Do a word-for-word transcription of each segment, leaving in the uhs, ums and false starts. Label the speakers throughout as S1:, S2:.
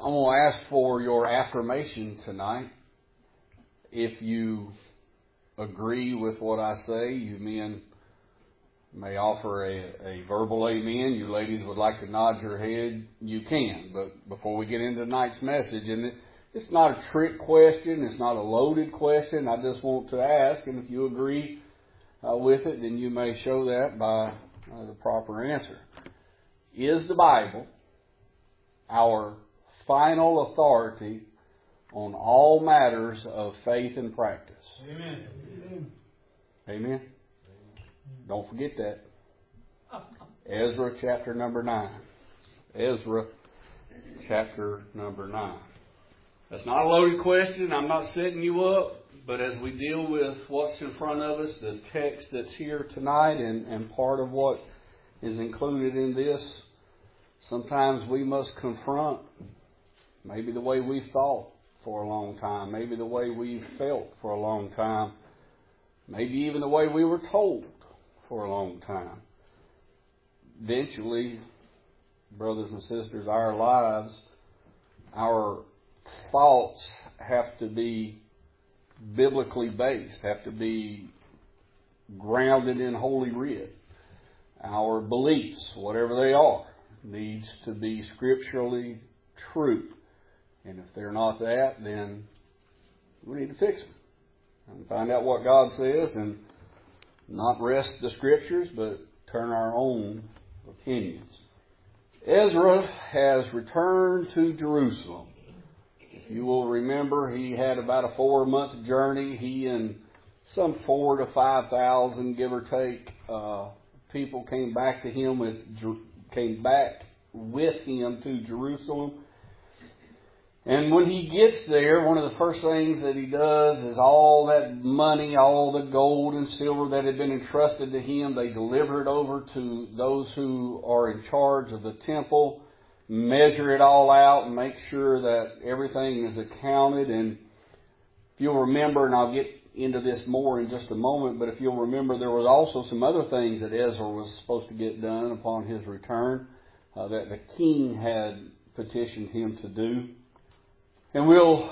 S1: I'm going to ask for your affirmation tonight. If you agree with what I say, you men may offer a, a verbal amen. You ladies would like to nod your head, you can. But before we get into tonight's message, and it, it's not a trick question, it's not a loaded question, I just want to ask, and if you agree uh, with it, then you may show that by uh, the proper answer. Is the Bible our final authority on all matters of faith and practice?
S2: Amen.
S1: Amen. Amen. Don't forget that. Ezra chapter number nine. Ezra chapter number nine. That's not a loaded question. I'm not setting you up. But as we deal with what's in front of us, the text that's here tonight, and, and part of what is included in this, sometimes we must confront maybe the way we thought for a long time, maybe the way we felt for a long time, maybe even the way we were told for a long time. Eventually, brothers and sisters, our lives, our thoughts have to be biblically based, have to be grounded in Holy Writ. Our beliefs, whatever they are, needs to be scripturally true. And if they're not that, then we need to fix them and find out what God says and not rest the scriptures, but turn our own opinions. Ezra has returned to Jerusalem. If you will remember, he had about a four-month journey. He and some four to five thousand, give or take, uh, people came back to him with came back with him to Jerusalem. And when he gets there, one of the first things that he does is all that money, all the gold and silver that had been entrusted to him, they deliver it over to those who are in charge of the temple, measure it all out and make sure that everything is accounted. And if you'll remember, and I'll get into this more in just a moment, but if you'll remember, there was also some other things that Ezra was supposed to get done upon his return uh, that the king had petitioned him to do. And we'll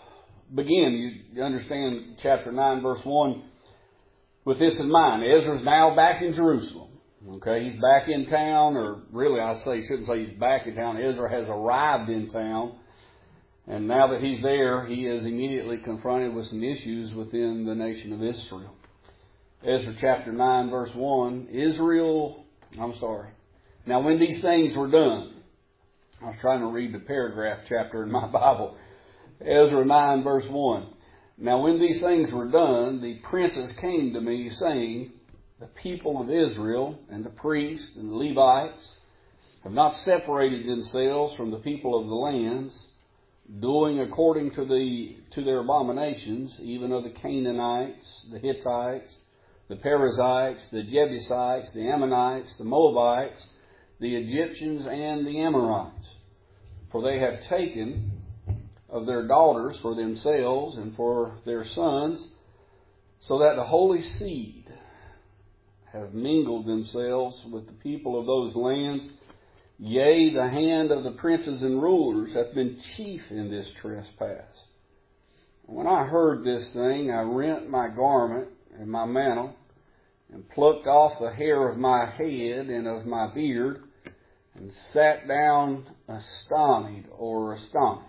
S1: begin, you understand chapter nine, verse one, with this in mind. Ezra's now back in Jerusalem. Okay, he's back in town, or really I say, shouldn't say he's back in town. Ezra has arrived in town. And now that he's there, he is immediately confronted with some issues within the nation of Israel. Ezra chapter nine, verse one, Israel, I'm sorry. Now when these things were done, I was trying to read the paragraph chapter in my Bible. Ezra nine, verse one. Now when these things were done, the princes came to me, saying, the people of Israel and the priests and the Levites have not separated themselves from the people of the lands, doing according to the to their abominations, even of the Canaanites, the Hittites, the Perizzites, the Jebusites, the Ammonites, the Moabites, the Egyptians, and the Amorites. For they have taken of their daughters for themselves and for their sons, so that the holy seed have mingled themselves with the people of those lands. Yea, the hand of the princes and rulers hath been chief in this trespass. When I heard this thing, I rent my garment and my mantle, and plucked off the hair of my head and of my beard, and sat down astonished or astonished.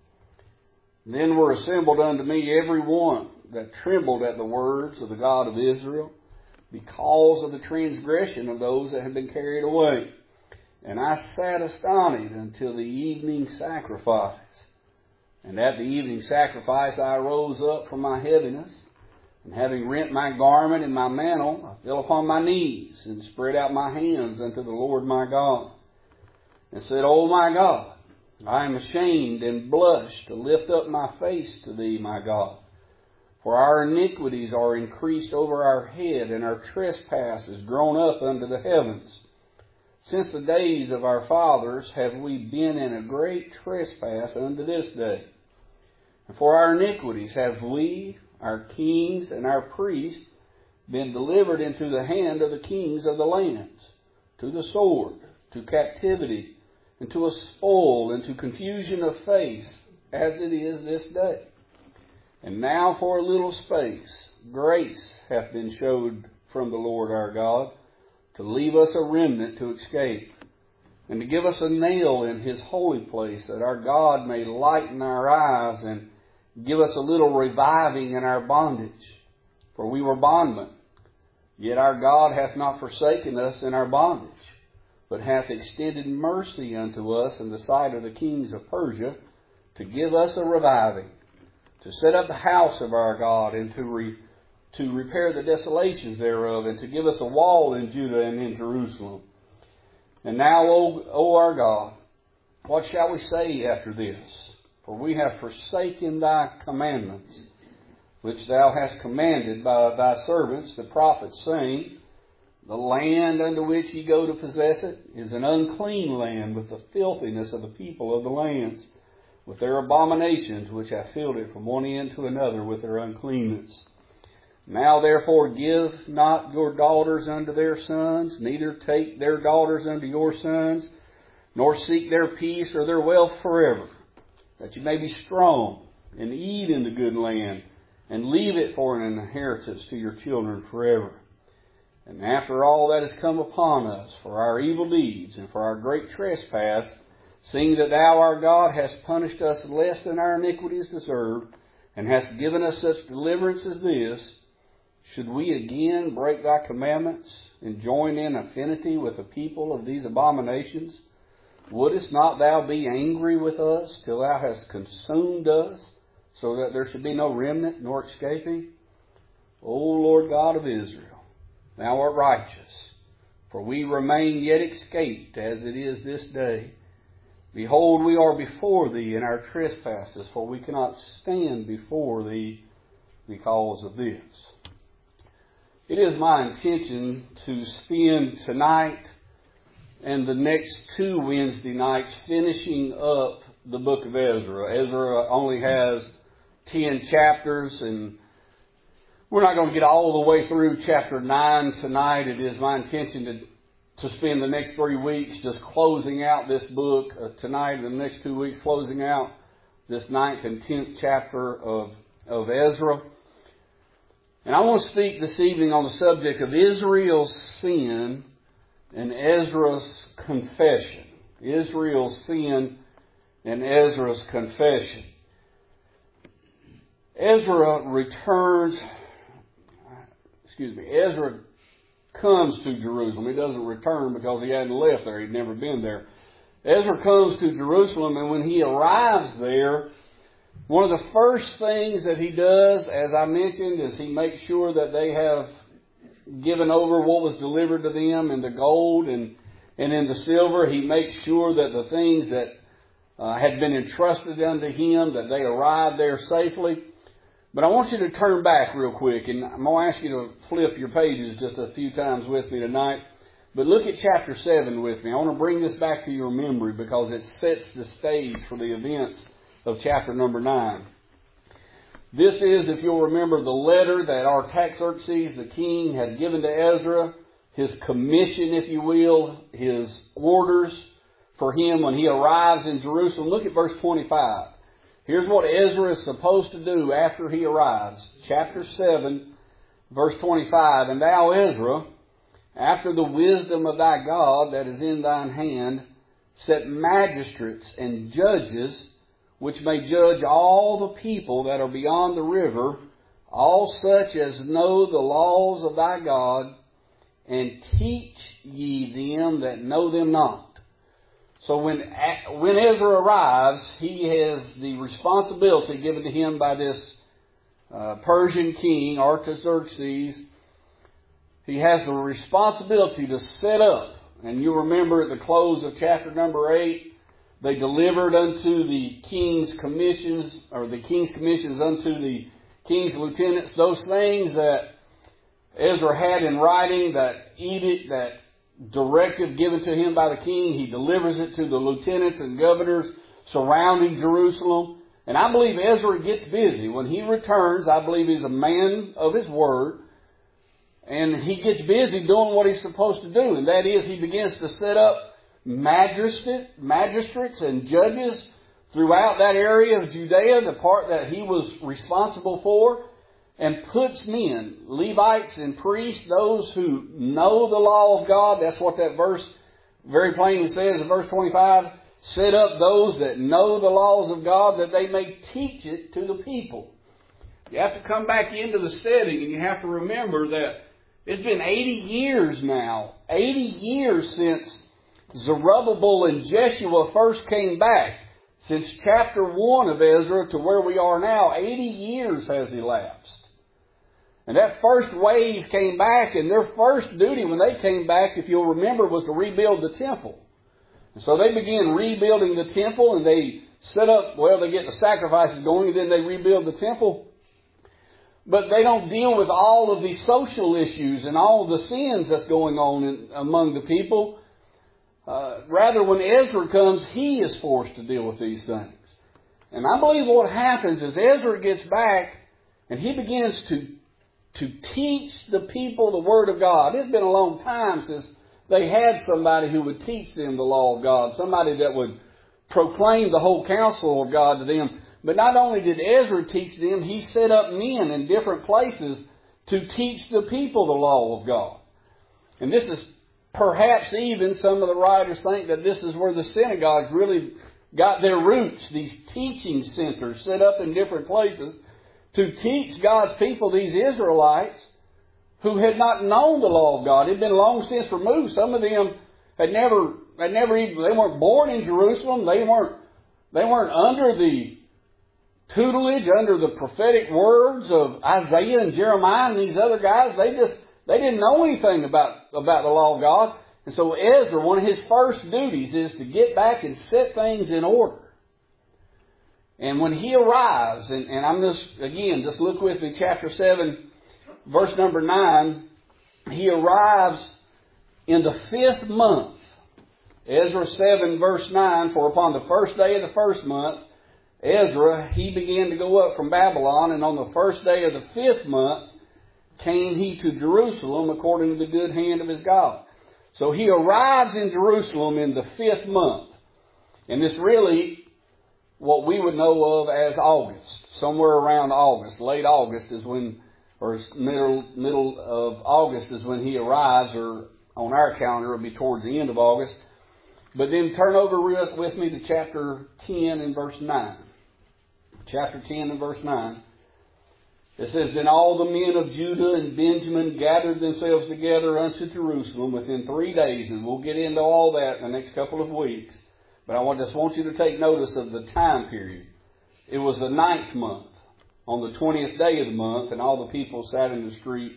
S1: Then were assembled unto me every one that trembled at the words of the God of Israel, because of the transgression of those that had been carried away. And I sat astonished until the evening sacrifice. And at the evening sacrifice I rose up from my heaviness, and having rent my garment and my mantle, I fell upon my knees, and spread out my hands unto the Lord my God, and said, O my God, I am ashamed and blush to lift up my face to thee, my God. For our iniquities are increased over our head, and our trespass is grown up unto the heavens. Since the days of our fathers have we been in a great trespass unto this day. And for our iniquities have we, our kings and our priests, been delivered into the hand of the kings of the lands, to the sword, to captivity, and to a spoil, and to confusion of face, as it is this day. And now for a little space, grace hath been showed from the Lord our God, to leave us a remnant to escape, and to give us a nail in His holy place, that our God may lighten our eyes, and give us a little reviving in our bondage. For we were bondmen, yet our God hath not forsaken us in our bondage, but hath extended mercy unto us in the sight of the kings of Persia, to give us a reviving, to set up the house of our God, and to re, to repair the desolations thereof, and to give us a wall in Judah and in Jerusalem. And now, O, o our God, what shall we say after this? For we have forsaken Thy commandments, which Thou hast commanded by Thy servants the prophets, saying, the land unto which ye go to possess it is an unclean land, with the filthiness of the people of the lands, with their abominations, which have filled it from one end to another with their uncleanness. Now therefore give not your daughters unto their sons, neither take their daughters unto your sons, nor seek their peace or their wealth forever, that you may be strong, and eat in the good land, and leave it for an inheritance to your children forever. And after all that has come upon us for our evil deeds and for our great trespass, seeing that Thou, our God, hast punished us less than our iniquities deserve, and hast given us such deliverance as this, should we again break Thy commandments and join in affinity with the people of these abominations? Wouldest not Thou be angry with us till Thou hast consumed us, so that there should be no remnant nor escaping? O Lord God of Israel, Thou art righteous, for we remain yet escaped as it is this day. Behold, we are before Thee in our trespasses, for we cannot stand before Thee because of this. It is my intention to spend tonight and the next two Wednesday nights finishing up the book of Ezra. Ezra only has ten chapters, and we're not going to get all the way through chapter nine tonight. It is my intention to, to spend the next three weeks just closing out this book uh, tonight, and the next two weeks closing out this ninth and tenth chapter of, of Ezra. And I want to speak this evening on the subject of Israel's sin and Ezra's confession. Israel's sin and Ezra's confession. Ezra returns, excuse me, Ezra comes to Jerusalem. He doesn't return because he hadn't left there. He'd never been there. Ezra comes to Jerusalem, and when he arrives there, one of the first things that he does, as I mentioned, is he makes sure that they have given over what was delivered to them in the gold and, and in the silver. He makes sure that the things that uh, had been entrusted unto him, that they arrived there safely. But I want you to turn back real quick, and I'm going to ask you to flip your pages just a few times with me tonight. But look at chapter seven with me. I want to bring this back to your memory because it sets the stage for the events of chapter number nine. This is, if you'll remember, the letter that Artaxerxes, the king, had given to Ezra, his commission, if you will, his orders for him when he arrives in Jerusalem. Look at verse twenty-five. Here's what Ezra is supposed to do after he arrives. Chapter seven, verse twenty-five. And thou, Ezra, after the wisdom of thy God that is in thine hand, set magistrates and judges, which may judge all the people that are beyond the river, all such as know the laws of thy God, and teach ye them that know them not. So when, when Ezra arrives, he has the responsibility given to him by this uh, Persian king, Artaxerxes. He has the responsibility to set up, and you remember at the close of chapter number eight, they delivered unto the king's commissions, or the king's commissions unto the king's lieutenants, those things that Ezra had in writing, that edict, that directive given to him by the king. He delivers it to the lieutenants and governors surrounding Jerusalem. And I believe Ezra gets busy. When he returns, I believe he's a man of his word. And he gets busy doing what he's supposed to do. And that is, he begins to set up magistrate, magistrates and judges throughout that area of Judea, the part that he was responsible for, and puts men, Levites and priests, those who know the law of God. That's what that verse very plainly says in verse twenty-five. Set up those that know the laws of God, that they may teach it to the people. You have to come back into the setting, and you have to remember that it's been eighty years now, eighty years since Zerubbabel and Jeshua first came back. Since chapter one of Ezra to where we are now, eighty years has elapsed. And that first wave came back, and their first duty when they came back, if you'll remember, was to rebuild the temple. And so they began rebuilding the temple, and they set up, well, they get the sacrifices going, and then they rebuild the temple. But they don't deal with all of the social issues and all of the sins that's going on in, among the people. Uh, rather, when Ezra comes, he is forced to deal with these things. And I believe what happens is Ezra gets back, and he begins to to teach the people the Word of God. It's been a long time since they had somebody who would teach them the law of God, somebody that would proclaim the whole counsel of God to them. But not only did Ezra teach them, he set up men in different places to teach the people the law of God. And this is perhaps even, some of the writers think that this is where the synagogues really got their roots, these teaching centers set up in different places to teach God's people, these Israelites, who had not known the law of God. It had been long since removed. Some of them had never, had never even, they weren't born in Jerusalem. They weren't, they weren't under the tutelage, under the prophetic words of Isaiah and Jeremiah and these other guys. They just, they didn't know anything about, about the law of God. And so Ezra, one of his first duties is to get back and set things in order. And when he arrives, and, and I'm just, again, just look with me, chapter seven, verse number nine, he arrives in the fifth month. Ezra seven, verse nine, for upon the first day of the first month, Ezra, he began to go up from Babylon, and on the first day of the fifth month came he to Jerusalem according to the good hand of his God. So he arrives in Jerusalem in the fifth month. And this really, what we would know of as August. Somewhere around August. Late August is when, or middle, middle of August is when he arrives, or on our calendar it'll be towards the end of August. But then turn over with me to chapter ten and verse nine. Chapter ten and verse nine. It says, Then all the men of Judah and Benjamin gathered themselves together unto Jerusalem within three days. And we'll get into all that in the next couple of weeks. But I just want you to take notice of the time period. It was the ninth month, on the twentieth day of the month, and all the people sat in the street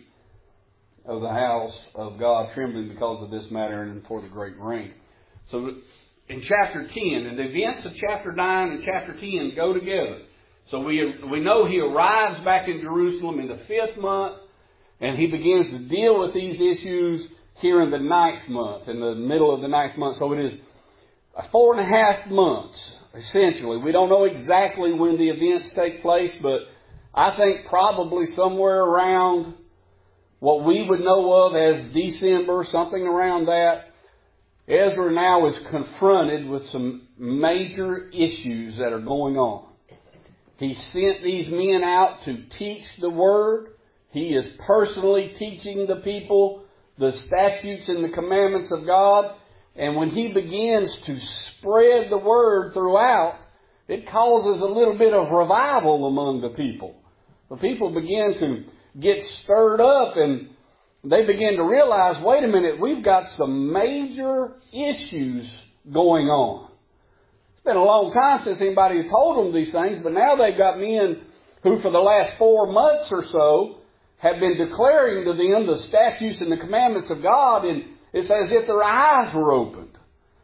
S1: of the house of God, trembling because of this matter and for the great rain. So in chapter ten, and the events of chapter nine and chapter ten go together. So we we know he arrives back in Jerusalem in the fifth month, and he begins to deal with these issues here in the ninth month, in the middle of the ninth month. So it is four and a half months, essentially. We don't know exactly when the events take place, but I think probably somewhere around what we would know of as December, something around that. Ezra now is confronted with some major issues that are going on. He sent these men out to teach the Word. He is personally teaching the people the statutes and the commandments of God. And when he begins to spread the Word throughout, it causes a little bit of revival among the people. The people begin to get stirred up, and they begin to realize, wait a minute, we've got some major issues going on. It's been a long time since anybody has told them these things, but now they've got men who for the last four months or so have been declaring to them the statutes and the commandments of God, and it's as if their eyes were opened.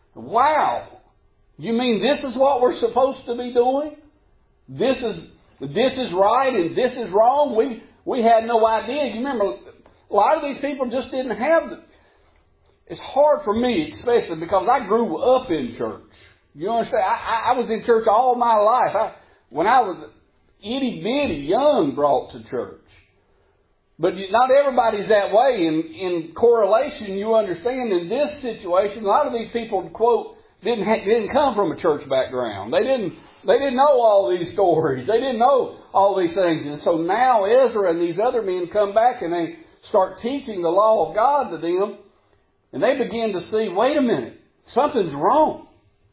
S1: Wow! You mean this is what we're supposed to be doing? This is this is right and this is wrong? We we had no idea. You remember, a lot of these people just didn't have them. It's hard for me, especially because I grew up in church. You understand? I, I was in church all my life. I, when I was itty bitty young, brought to church. But not everybody's that way. In, in correlation, you understand in this situation, a lot of these people, quote, didn't ha- didn't come from a church background. They didn't they didn't know all these stories. They didn't know all these things. And so now Ezra and these other men come back and they start teaching the law of God to them. And they begin to see, wait a minute, something's wrong.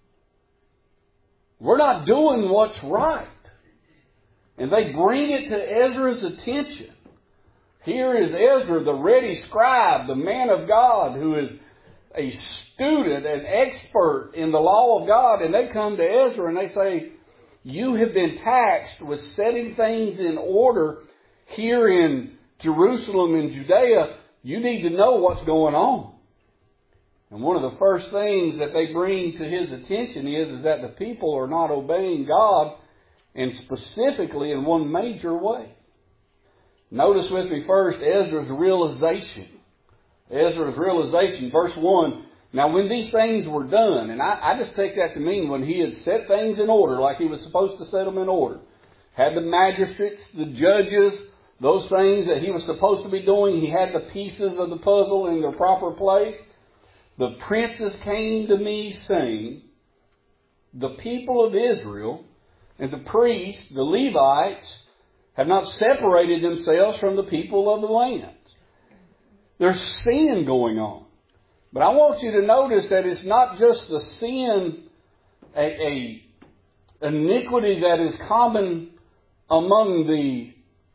S1: We're not doing what's right. And they bring it to Ezra's attention. Here is Ezra, the ready scribe, the man of God, who is a student and expert in the law of God. And they come to Ezra and they say, you have been tasked with setting things in order here in Jerusalem and Judea. You need to know what's going on. And one of the first things that they bring to his attention is, is that the people are not obeying God, and specifically in one major way. Notice with me first Ezra's realization. Ezra's realization, verse one. Now when these things were done, and I, I just take that to mean when he had set things in order like he was supposed to set them in order. Had the magistrates, the judges, those things that he was supposed to be doing. He had the pieces of the puzzle in their proper place. The princes came to me saying, the people of Israel and the priests, the Levites, have not separated themselves from the people of the land. There's sin going on. But I want you to notice that it's not just the sin, a, a iniquity that is common among the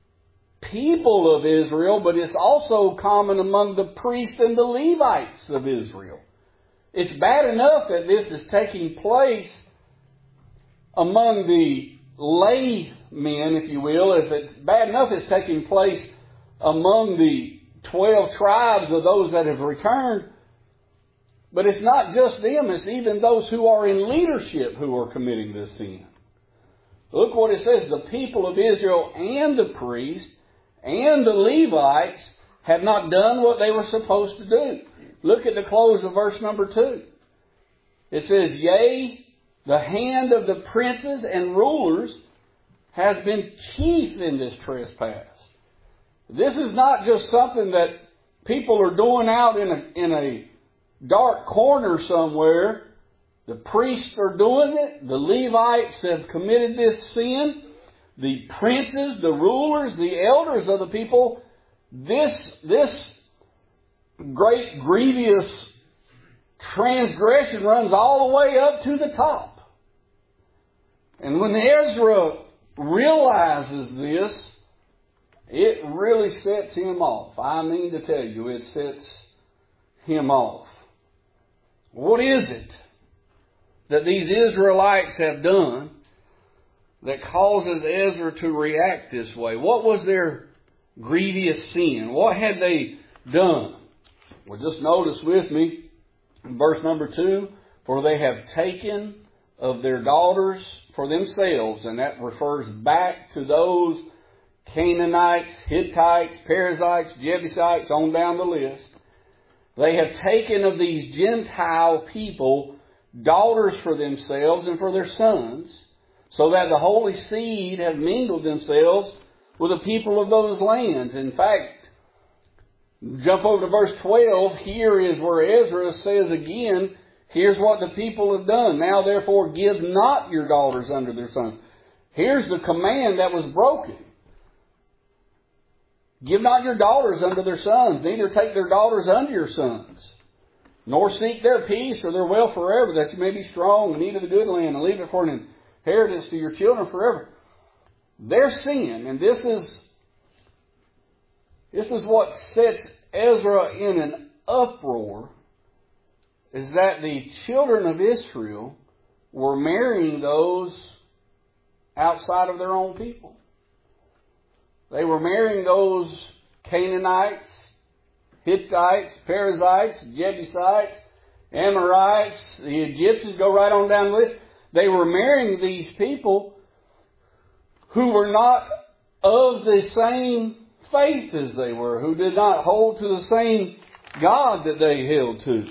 S1: people of Israel, but it's also common among the priests and the Levites of Israel. It's bad enough that this is taking place among the laymen, if you will. If it's bad enough it's taking place among the twelve tribes of those that have returned. But it's not just them, it's even those who are in leadership who are committing this sin. Look what it says, the people of Israel and the priests and the Levites have not done what they were supposed to do. Look at the close of verse number two. It says, yea, the hand of the princes and rulers has been chief in this trespass. This is not just something that people are doing out in a, in a dark corner somewhere. The priests are doing it. The Levites have committed this sin. The princes, the rulers, the elders of the people, this, this great grievous transgression runs all the way up to the top. And when Ezra realizes this, it really sets him off. I mean to tell you, it sets him off. What is it that these Israelites have done that causes Ezra to react this way? What was their grievous sin? What had they done? Well, just notice with me in verse number two, for they have taken of their daughters for themselves, and that refers back to those Canaanites, Hittites, Perizzites, Jebusites, on down the list. They have taken of these Gentile people daughters for themselves and for their sons, so that the holy seed have mingled themselves with the people of those lands. In fact, jump over to verse twelve. Here is where Ezra says again, here's what the people have done. Now therefore give not your daughters unto their sons. Here's the command that was broken. Give not your daughters unto their sons, neither take their daughters unto your sons, nor seek their peace or their wealth forever, that you may be strong and eat of the good land and leave it for an inheritance to your children forever. Their sin, and this is this is what sets Ezra in an uproar, is that the children of Israel were marrying those outside of their own people. They were marrying those Canaanites, Hittites, Perizzites, Jebusites, Amorites, the Egyptians, go right on down the list. They were marrying these people who were not of the same faith as they were, who did not hold to the same God that they held to.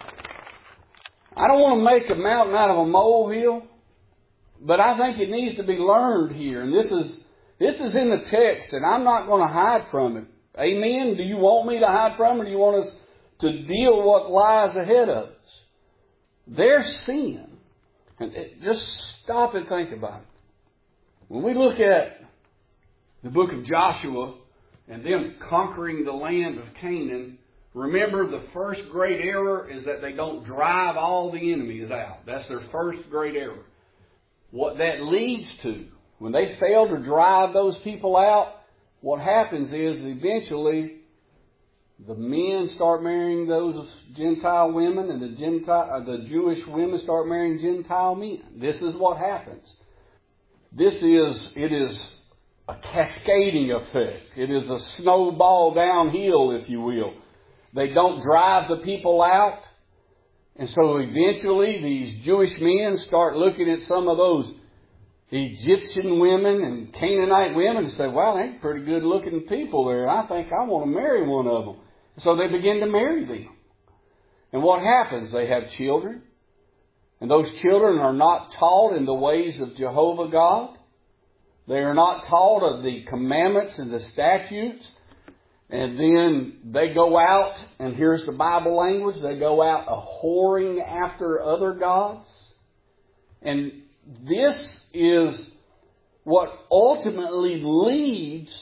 S1: I don't want to make a mountain out of a molehill, but I think it needs to be learned here. And this is this is in the text, and I'm not going to hide from it. Amen? Do you want me to hide from, or do you want us to deal what lies ahead of us? Their sin. And it, just stop and think about it. When we look at the book of Joshua and them conquering the land of Canaan, remember the first great error is that they don't drive all the enemies out. That's their first great error. What that leads to, when they fail to drive those people out, what happens is eventually the men start marrying those Gentile women, and the Gentile, the Jewish women start marrying Gentile men. This is what happens. This is, it is a cascading effect. It is a snowball downhill, if you will. They don't drive the people out. And so eventually these Jewish men start looking at some of those Egyptian women and Canaanite women and say, wow, they're pretty good looking people there. I think I want to marry one of them. So they begin to marry them. And what happens? They have children. And those children are not taught in the ways of Jehovah God. They are not taught of the commandments and the statutes. And then they go out, and here's the Bible language, they go out a-whoring after other gods. And this is what ultimately leads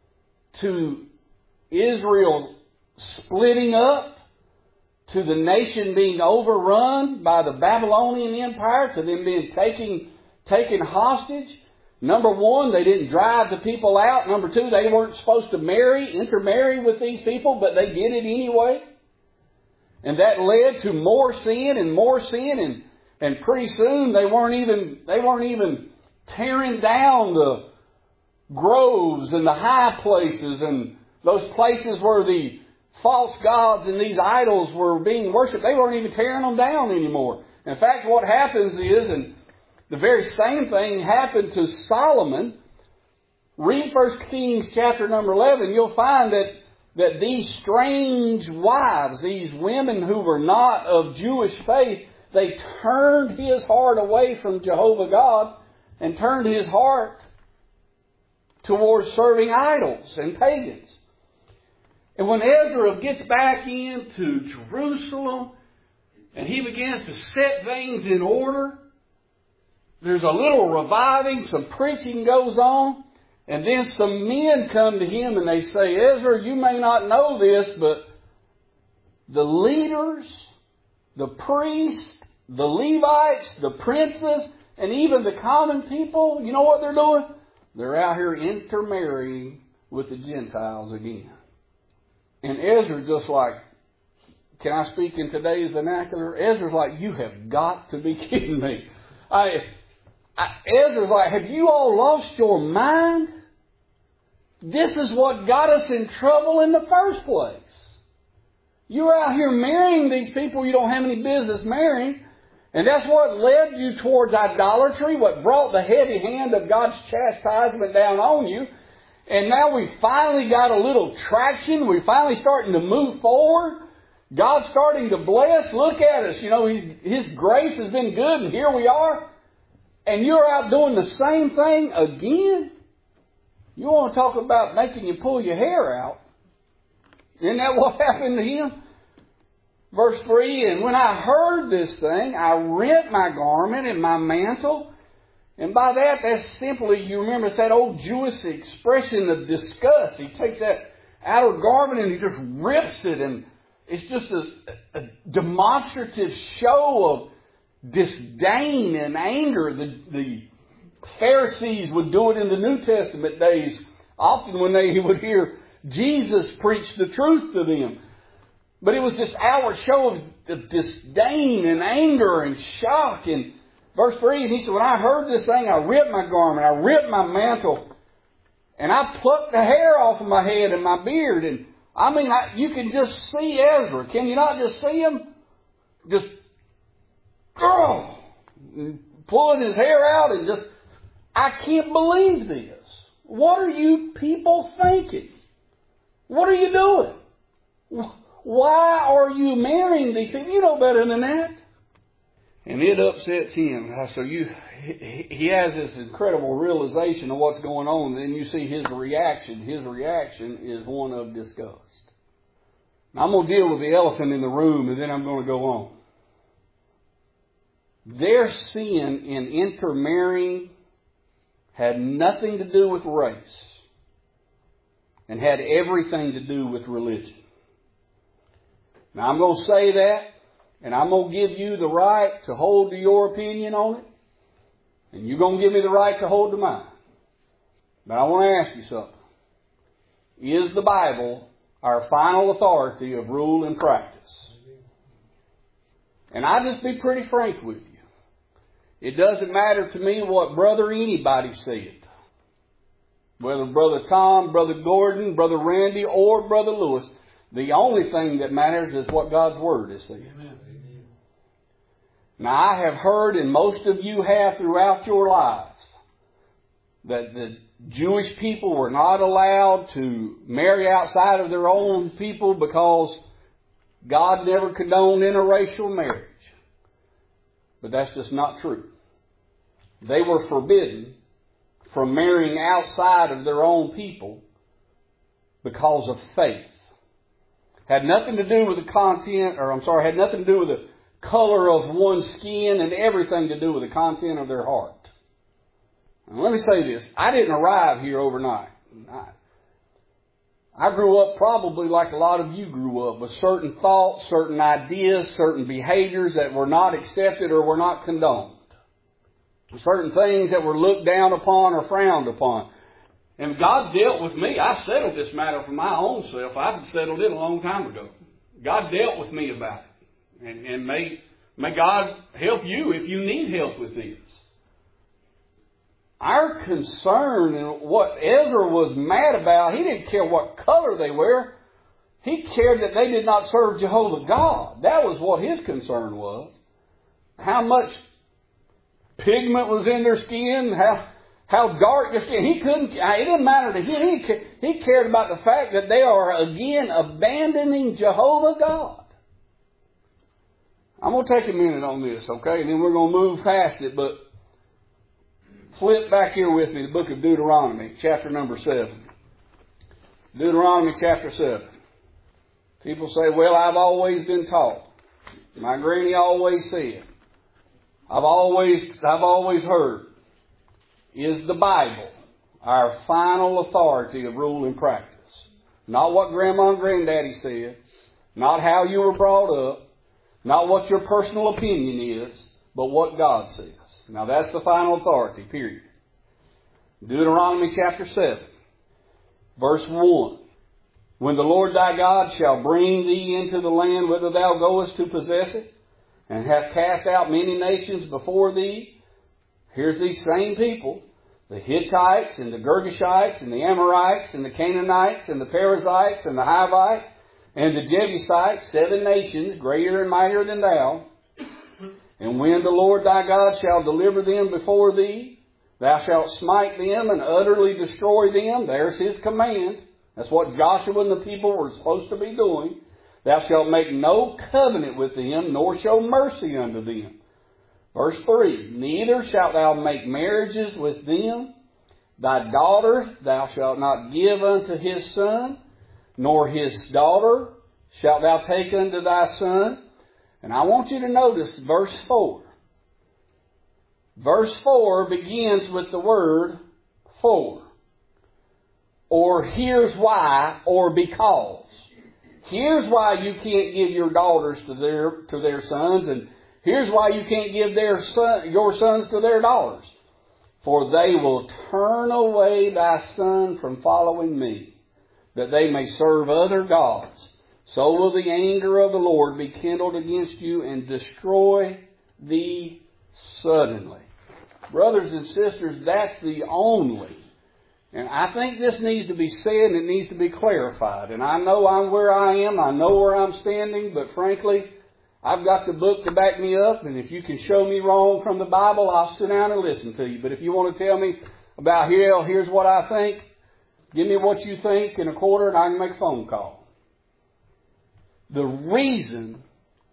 S1: to Israel splitting up, to the nation being overrun by the Babylonian Empire, to them being taken, taken hostage. Number one, they didn't drive the people out. Number two, they weren't supposed to marry, intermarry with these people, but they did it anyway. And that led to more sin and more sin, and, and pretty soon they weren't even they weren't even tearing down the groves and the high places and those places where the false gods and these idols were being worshipped. They weren't even tearing them down anymore. In fact, what happens is, and the very same thing happened to Solomon. Read First Kings chapter number eleven. You'll find that, that these strange wives, these women who were not of Jewish faith, they turned his heart away from Jehovah God and turned his heart towards serving idols and pagans. And when Ezra gets back into Jerusalem and he begins to set things in order, there's a little reviving, some preaching goes on, and then some men come to him and they say, Ezra, you may not know this, but the leaders, the priests, the Levites, the princes, and even the common people, you know what they're doing? They're out here intermarrying with the Gentiles again. And Ezra's just like, can I speak in today's vernacular? Ezra's like, you have got to be kidding me. I, I, Ezra's like, have you all lost your mind? This is what got us in trouble in the first place. You're out here marrying these people you don't have any business marrying. And that's what led you towards idolatry, what brought the heavy hand of God's chastisement down on you. And now we finally got a little traction. We're finally starting to move forward. God's starting to bless. Look at us. You know, His, His grace has been good, and here we are. And you're out doing the same thing again? You want to talk about making you pull your hair out? Isn't that what happened to him? Verse three, and when I heard this thing, I rent my garment and my mantle. And by that, that's simply, you remember, it's that old Jewish expression of disgust. He takes that outer garment and he just rips it. And it's just a, a demonstrative show of disdain and anger. The, the Pharisees would do it in the New Testament days, often when they would hear Jesus preach the truth to them. But it was this outward show of, of disdain and anger and shock. And verse three, and he said, when I heard this thing, I ripped my garment, I ripped my mantle, and I plucked the hair off of my head and my beard. And I mean, I, you can just see Ezra. Can you not just see him? Just, oh, pulling his hair out and just, I can't believe this. What are you people thinking? What are you doing? Why are you marrying these people? You know better than that. And it upsets him. So you, he, he has this incredible realization of what's going on. And then you see his reaction. His reaction is one of disgust. Now, I'm going to deal with the elephant in the room, and then I'm going to go on. Their sin in intermarrying had nothing to do with race and had everything to do with religion. Now, I'm going to say that, and I'm going to give you the right to hold to your opinion on it, and you're going to give me the right to hold to mine. But I want to ask you something. Is the Bible our final authority of rule and practice? And I'll just be pretty frank with you. It doesn't matter to me what brother anybody said. Whether Brother Tom, Brother Gordon, Brother Randy, or Brother Lewis. The only thing that matters is what God's Word is saying. Amen. Now, I have heard, and most of you have throughout your lives, that the Jewish people were not allowed to marry outside of their own people because God never condoned interracial marriage. But that's just not true. They were forbidden from marrying outside of their own people because of faith. Had nothing to do with the content, or I'm sorry, had nothing to do with the color of one's skin and everything to do with the content of their heart. Now, let me say this. I didn't arrive here overnight. I, I grew up probably like a lot of you grew up, with certain thoughts, certain ideas, certain behaviors that were not accepted or were not condoned. Certain things that were looked down upon or frowned upon. And God dealt with me. I settled this matter for my own self. I've settled it a long time ago. God dealt with me about it. And, and may, may God help you if you need help with this. Our concern and what Ezra was mad about, he didn't care what color they were. He cared that they did not serve Jehovah God. That was what his concern was. How much pigment was in their skin, how how dark their skin. He couldn't, it didn't matter to him. He, he cared about the fact that they are again abandoning Jehovah God. I'm going to take a minute on this, okay? And then we're going to move past it, but flip back here with me, the book of Deuteronomy, chapter number seven. Deuteronomy chapter seven. People say, well, I've always been taught. My granny always said. I've always, I've always heard. Is the Bible our final authority of rule and practice? Not what Grandma and Granddaddy said. Not how you were brought up. Not what your personal opinion is. But what God says. Now that's the final authority, period. Deuteronomy chapter seven, verse one. When the Lord thy God shall bring thee into the land whither thou goest to possess it, and hath cast out many nations before thee. Here's these same people. The Hittites and the Girgashites and the Amorites and the Canaanites and the Perizzites and the Hivites and the Jebusites, seven nations greater and mightier than thou. And when the Lord thy God shall deliver them before thee, thou shalt smite them and utterly destroy them. There's his command. That's what Joshua and the people were supposed to be doing. Thou shalt make no covenant with them, nor show mercy unto them. Verse three, neither shalt thou make marriages with them. Thy daughter thou shalt not give unto his son, nor his daughter shalt thou take unto thy son. And I want you to notice verse four. Verse four begins with the word for. Or here's why, or because. Here's why you can't give your daughters to their to their sons, and here's why you can't give their son, your sons to their daughters. For they will turn away thy son from following me, that they may serve other gods. So will the anger of the Lord be kindled against you and destroy thee suddenly. Brothers and sisters, that's the only. And I think this needs to be said and it needs to be clarified. And I know I'm where I am. I know where I'm standing. But frankly, I've got the book to back me up. And if you can show me wrong from the Bible, I'll sit down and listen to you. But if you want to tell me about here, here's what I think, give me what you think in a quarter and I can make a phone call. The reason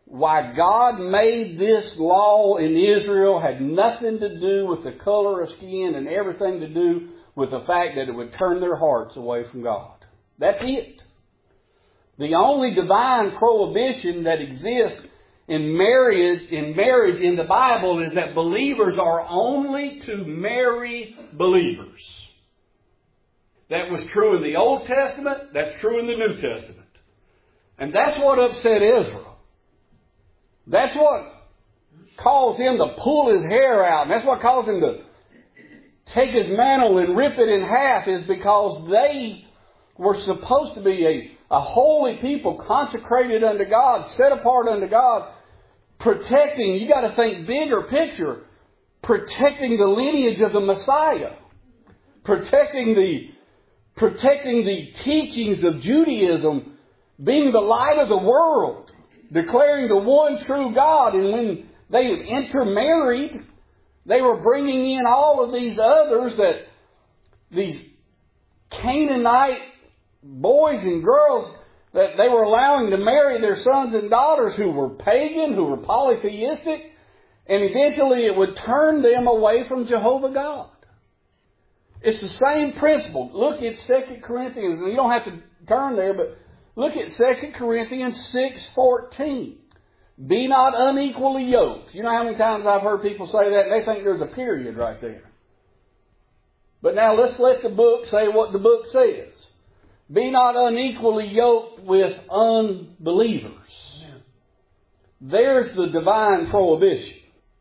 S1: why God made this law in Israel had nothing to do with the color of skin and everything to do with the fact that it would turn their hearts away from God. That's it. The only divine prohibition that exists in marriage, in marriage in the Bible is that believers are only to marry believers. That was true in the Old Testament. That's true in the New Testament. And that's what upset Israel. That's what caused him to pull his hair out. And that's what caused him to take his mantle and rip it in half, is because they were supposed to be a, a holy people, consecrated unto God, set apart unto God, protecting, you got to think bigger picture, protecting the lineage of the Messiah, protecting the, protecting the teachings of Judaism, being the light of the world, declaring the one true God. And when they intermarried, they were bringing in all of these others, that these Canaanite boys and girls that they were allowing to marry their sons and daughters who were pagan, who were polytheistic, and eventually it would turn them away from Jehovah God. It's the same principle. Look at Second Corinthians. You don't have to turn there, but look at Second Corinthians six fourteen. Be not unequally yoked. You know how many times I've heard people say that, and they think there's a period right there. But now let's let the book say what the book says. Be not unequally yoked with unbelievers. Amen. There's the divine prohibition.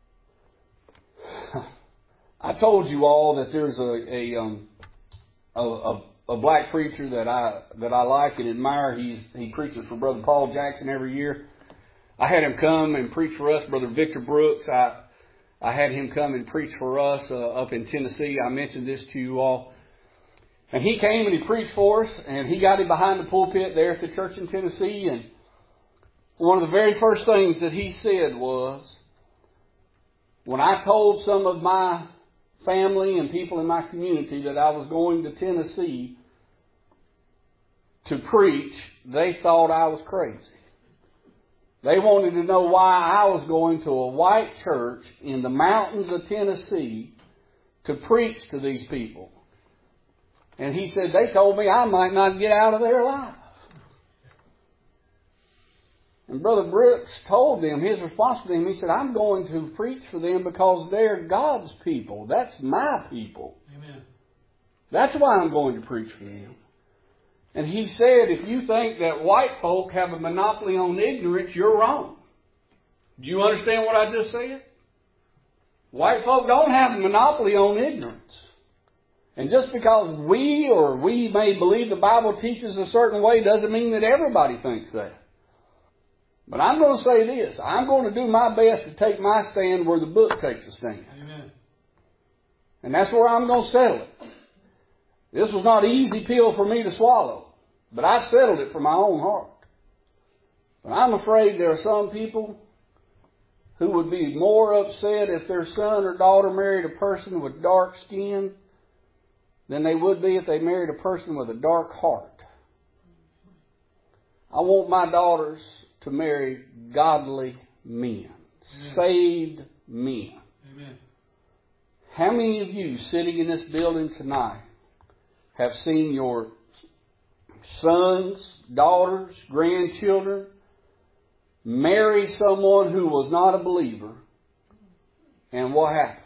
S1: I told you all that there's a a, um, a, a a black preacher that I that I like and admire. He's he preaches for Brother Paul Jackson every year. I had him come and preach for us, Brother Victor Brooks. I I had him come and preach for us uh, up in Tennessee. I mentioned this to you all. And he came and he preached for us, and he got him behind the pulpit there at the church in Tennessee. And one of the very first things that he said was, when I told some of my family and people in my community that I was going to Tennessee to preach, they thought I was crazy. They wanted to know why I was going to a white church in the mountains of Tennessee to preach to these people. And he said, they told me I might not get out of there alive. And Brother Brooks told them, his response to them, he said, I'm going to preach for them because they're God's people. That's my people. Amen. That's why I'm going to preach for them. And he said, if you think that white folk have a monopoly on ignorance, you're wrong. Do you understand what I just said? White folk don't have a monopoly on ignorance. And just because we or we may believe the Bible teaches a certain way doesn't mean that everybody thinks that. But I'm going to say this. I'm going to do my best to take my stand where the book takes a stand. Amen. And that's where I'm going to settle it. This was not an easy pill for me to swallow. But I settled it for my own heart. But I'm afraid there are some people who would be more upset if their son or daughter married a person with dark skin than they would be if they married a person with a dark heart. I want my daughters to marry godly men, Amen. Saved men. Amen. How many of you sitting in this building tonight have seen your sons, daughters, grandchildren marry someone who was not a believer? And what happens?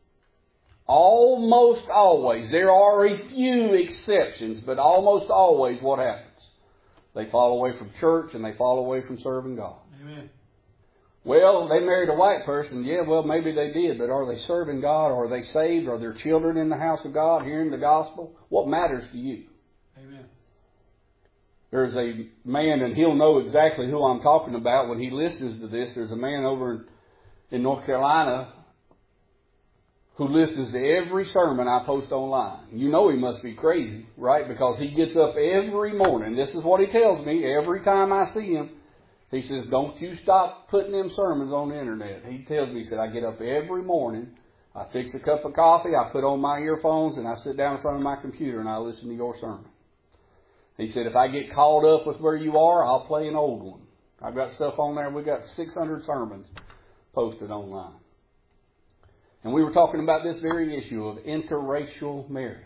S1: Almost always, there are a few exceptions, but almost always what happens? They fall away from church and they fall away from serving God. Amen. Well, they married a white person. Yeah, well, maybe they did, but are they serving God? Or are they saved? Are their children in the house of God hearing the gospel? What matters to you? Amen. There's a man, and he'll know exactly who I'm talking about when he listens to this. There's a man over in, in North Carolina who listens to every sermon I post online. You know he must be crazy, right? Because he gets up every morning. This is what he tells me every time I see him. He says, don't you stop putting them sermons on the internet. He tells me, he said, I get up every morning, I fix a cup of coffee, I put on my earphones, and I sit down in front of my computer and I listen to your sermon. He said, if I get caught up with where you are, I'll play an old one. I've got stuff on there. We've got six hundred sermons posted online. And we were talking about this very issue of interracial marriage.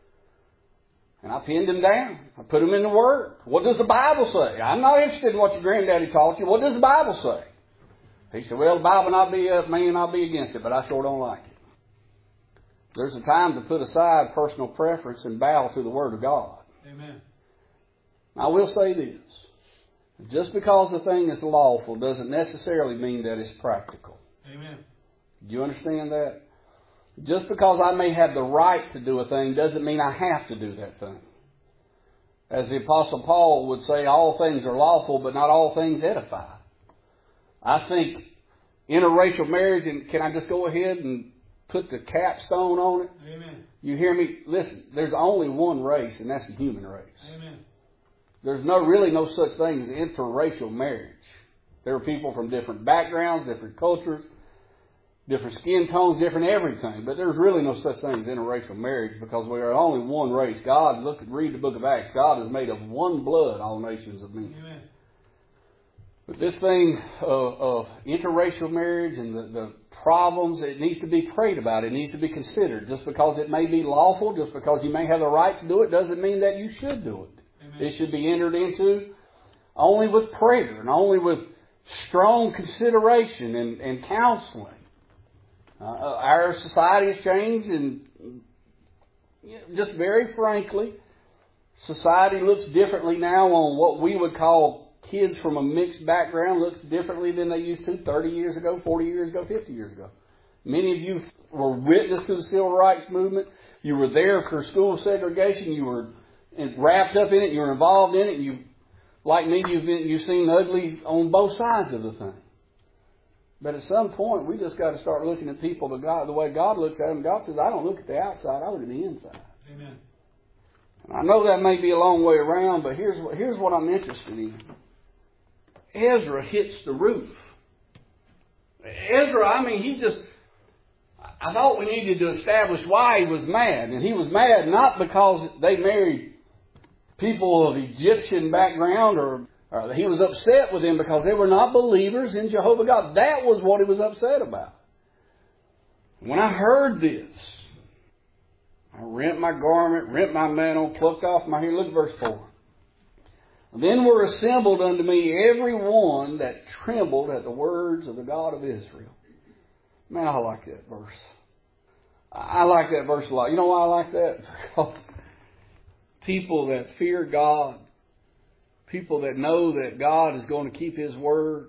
S1: And I pinned them down. I put them in the Word. What does the Bible say? I'm not interested in what your granddaddy taught you. What does the Bible say? He said, well, the Bible not be of me and I'll be against it, but I sure don't like it. There's a time to put aside personal preference and bow to the Word of God.
S2: Amen.
S1: I will say this. Just because the thing is lawful doesn't necessarily mean that it's practical.
S2: Amen.
S1: Do you understand that? Just because I may have the right to do a thing doesn't mean I have to do that thing. As the Apostle Paul would say, all things are lawful, but not all things edify. I think interracial marriage, and can I just go ahead and put the capstone on it?
S2: Amen.
S1: You hear me? Listen, there's only one race, and that's the human race.
S2: Amen.
S1: There's no really no such thing as interracial marriage. There are people from different backgrounds, different cultures, different skin tones, different everything. But there's really no such thing as interracial marriage because we are only one race. God, look at read the book of Acts. God has made of one blood all nations of men.
S2: Amen.
S1: But this thing of, of interracial marriage and the, the problems, it needs to be prayed about. It needs to be considered. Just because it may be lawful, just because you may have the right to do it, doesn't mean that you should do it.
S2: Amen.
S1: It should be entered into only with prayer and only with strong consideration and, and counseling. Uh, our society has changed, and you know, just very frankly, society looks differently now on what we would call kids from a mixed background, looks differently than they used to thirty years ago, forty years ago, fifty years ago. Many of you were witness to the civil rights movement. You were there for school segregation. You were wrapped up in it. You were involved in it. You, like me, you've been, you've seen ugly on both sides of the thing. But at some point, we just got to start looking at people the, God, the way God looks at them. God says, I don't look at the outside, I look at the inside.
S2: Amen.
S1: And I know that may be a long way around, but here's what, here's what I'm interested in. Ezra hits the roof. Ezra, I mean, he just... I thought we needed to establish why he was mad. And he was mad not because they married people of Egyptian background or... Uh, he was upset with them because they were not believers in Jehovah God. That was what he was upset about. When I heard this, I rent my garment, rent my mantle, plucked off my hair. Look at verse four. Then were assembled unto me every one that trembled at the words of the God of Israel. Man, I like that verse. I like that verse a lot. You know why I like that? Because people that fear God, people that know that God is going to keep His word,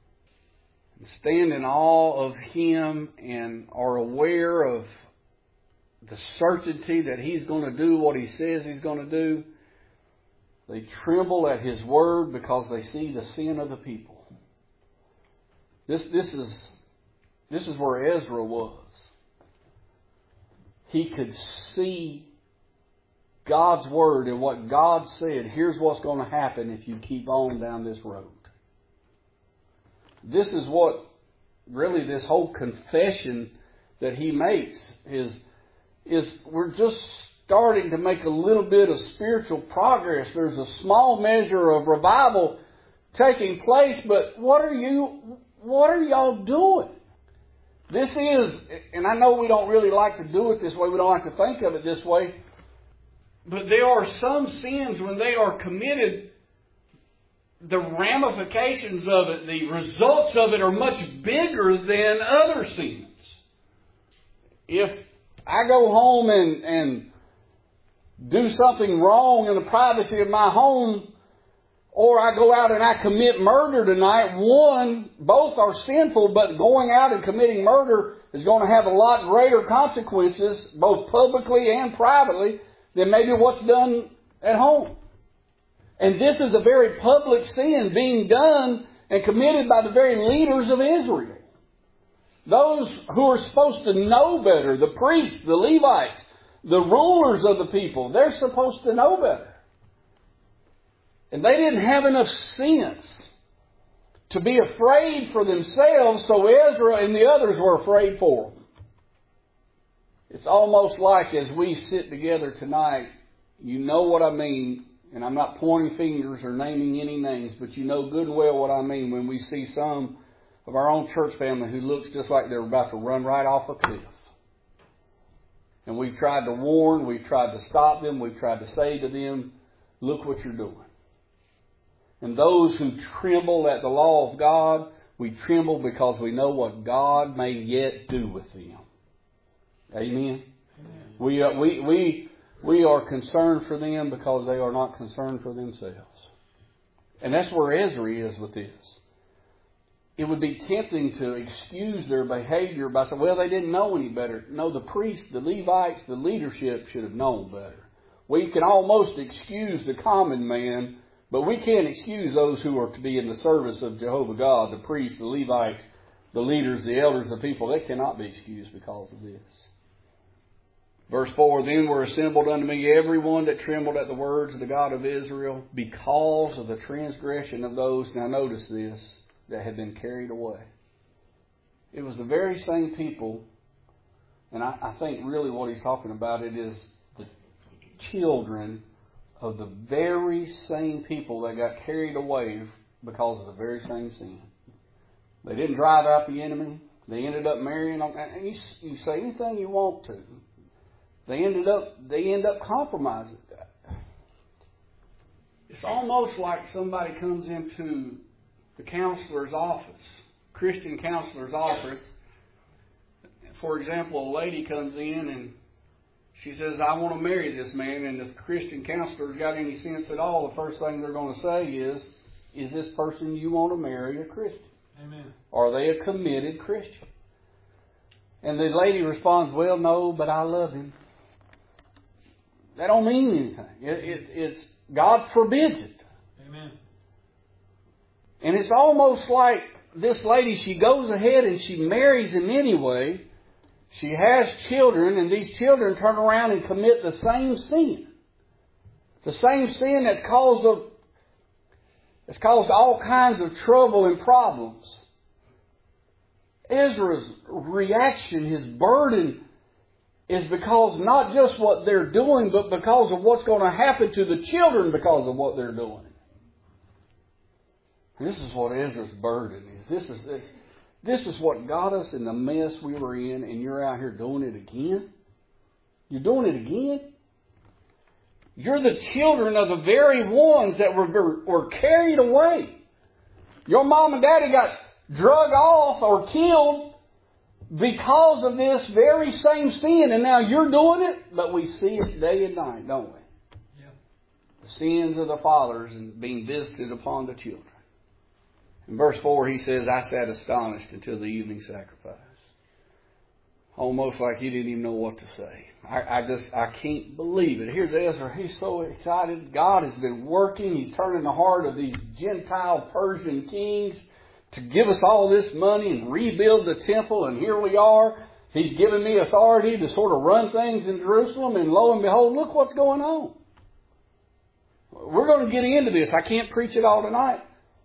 S1: and stand in awe of Him and are aware of the certainty that He's going to do what He says He's going to do, they tremble at His word because they see the sin of the people. This, this is, this is where Ezra was. He could see God's Word and what God said. Here's what's going to happen if you keep on down this road. This is what really this whole confession that he makes is, is we're just starting to make a little bit of spiritual progress. There's a small measure of revival taking place, but what are you, what are y'all doing? This is, and I know we don't really like to do it this way, we don't like to think of it this way, but there are some sins when they are committed, the ramifications of it, the results of it are much bigger than other sins. If I go home and, and do something wrong in the privacy of my home, or I go out and I commit murder tonight, one, both are sinful, but going out and committing murder is going to have a lot greater consequences, both publicly and privately, than maybe what's done at home. And this is a very public sin being done and committed by the very leaders of Israel. Those who are supposed to know better, the priests, the Levites, the rulers of the people, they're supposed to know better. And they didn't have enough sense to be afraid for themselves, so Ezra and the others were afraid for them. It's almost like as we sit together tonight, you know what I mean and I'm not pointing fingers or naming any names, but you know good and well what I mean when we see some of our own church family who looks just like they're about to run right off a cliff. And we've tried to warn, we've tried to stop them, we've tried to say to them, look what you're doing. And those who tremble at the law of God, we tremble because we know what God may yet do with them. Amen? Amen. We, uh, we, we, we are concerned for them because they are not concerned for themselves. And that's where Ezra is with this. It would be tempting to excuse their behavior by saying, well, they didn't know any better. No, the priests, the Levites, the leadership should have known better. We can almost excuse the common man, but we can't excuse those who are to be in the service of Jehovah God, the priests, the Levites, the leaders, the elders, the people. They cannot be excused because of this. Verse four, then were assembled unto me every one that trembled at the words of the God of Israel because of the transgression of those, now notice this, that had been carried away. It was the very same people, and I, I think really what he's talking about, it is the children of the very same people that got carried away because of the very same sin. They didn't drive out the enemy. They ended up marrying them. And you, you say anything you want to. They ended up, they end up compromising. It's almost like somebody comes into the counselor's office, Christian counselor's office. For example, a lady comes in and she says, I want to marry this man, and if the Christian counselor's got any sense at all, the first thing they're going to say is, is this person you want to marry a Christian?
S2: Amen.
S1: Are they a committed Christian? And the lady responds, well, no, but I love him. That don't mean anything. It, it, it's God forbids it.
S2: Amen.
S1: And it's almost like this lady, she goes ahead and she marries him anyway. She has children, and these children turn around and commit the same sin. The same sin that caused a, that's caused all kinds of trouble and problems. Ezra's reaction, his burden, is because not just what they're doing, but because of what's going to happen to the children because of what they're doing. This is what Ezra's burden is. This is this, this is what got us in the mess we were in, and you're out here doing it again? You're doing it again? You're the children of the very ones that were, were carried away. Your mom and daddy got drug off or killed because of this very same sin, and now you're doing it, but we see it day and night, don't we?
S2: Yeah.
S1: The sins of the fathers and being visited upon the children. In verse four, he says, I sat astonished until the evening sacrifice. Almost like he didn't even know what to say. I, I just, I can't believe it. Here's Ezra. He's so excited. God has been working. He's turning the heart of these Gentile Persian kings to give us all this money and rebuild the temple. And here we are. He's given me authority to sort of run things in Jerusalem. And lo and behold, look what's going on. We're going to get into this. I can't preach it all tonight.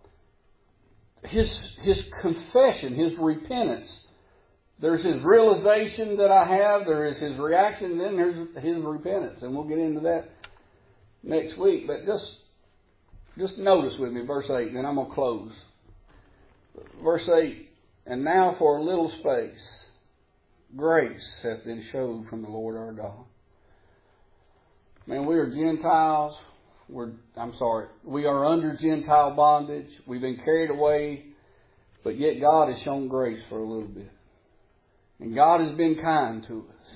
S1: His, his confession, his repentance. There's his realization that I have. There is his reaction. And then there's his repentance. And we'll get into that next week. But just, just notice with me verse eight. And then I'm going to close. Verse eight. And now for a little space, grace hath been showed from the Lord our God. Man, we are Gentiles. We're, I'm sorry. We are under Gentile bondage. We've been carried away. But yet God has shown grace for a little bit. And God has been kind to us.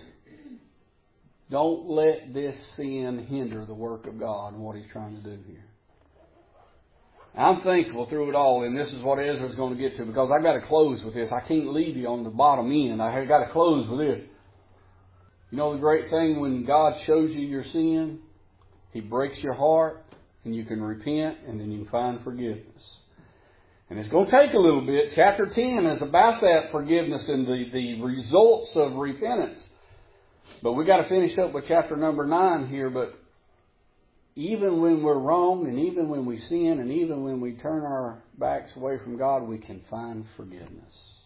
S1: Don't let this sin hinder the work of God and what He's trying to do here. I'm thankful through it all, and this is what Ezra's going to get to, because I've got to close with this. I can't leave you on the bottom end. I've got to close with this. You know the great thing when God shows you your sin? He breaks your heart, and you can repent, and then you can find forgiveness. And it's going to take a little bit. Chapter ten is about that forgiveness and the, the results of repentance. But we've got to finish up with chapter number nine here. But even when we're wrong, and even when we sin, and even when we turn our backs away from God, we can find forgiveness.